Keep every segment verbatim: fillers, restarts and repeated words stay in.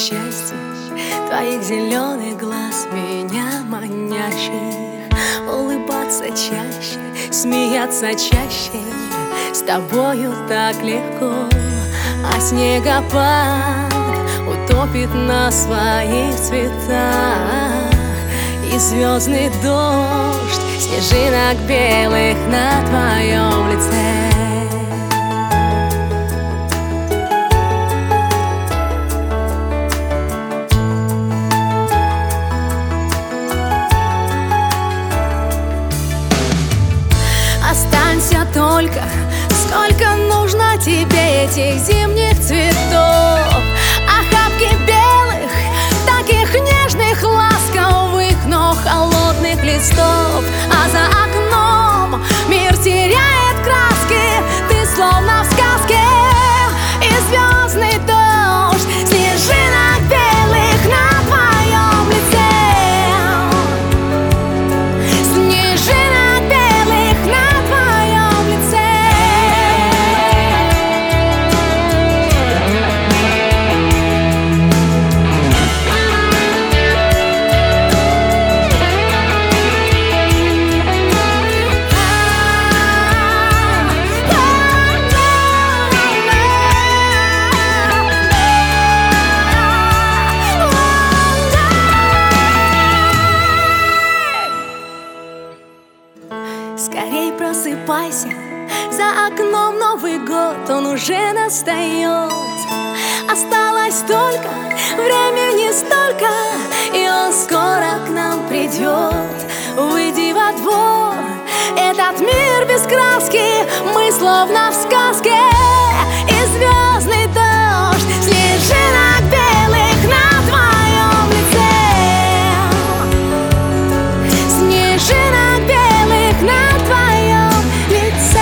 счастье твоих зеленых глаз, меня манящих. Улыбаться чаще, смеяться чаще, с тобою так легко. А снегопад утопит на своих цветах, и звездный дождь снежинок белых на твоем лице. Останься только, сколько нужно тебе этих зимних цветов, охапки белых, таких нежных, ласковых, но холодных листов. А за окном мир теряет краски, ты словно в сказке, и звездный дождь снежинок белых на твоем лице. Снежинок белых на твоем лице. Скорей просыпайся, за окном Новый год, он уже настает. Осталось только, времени столько, и он скоро к нам придет. Выйди во двор, этот мир без краски, мы словно в сказке, и звездный дождь снежинок белых на твоем лице. Снежинок белых на твоем лице.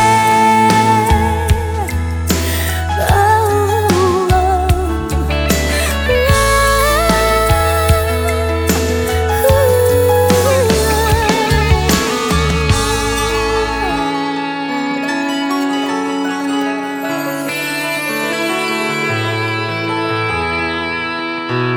Thank you.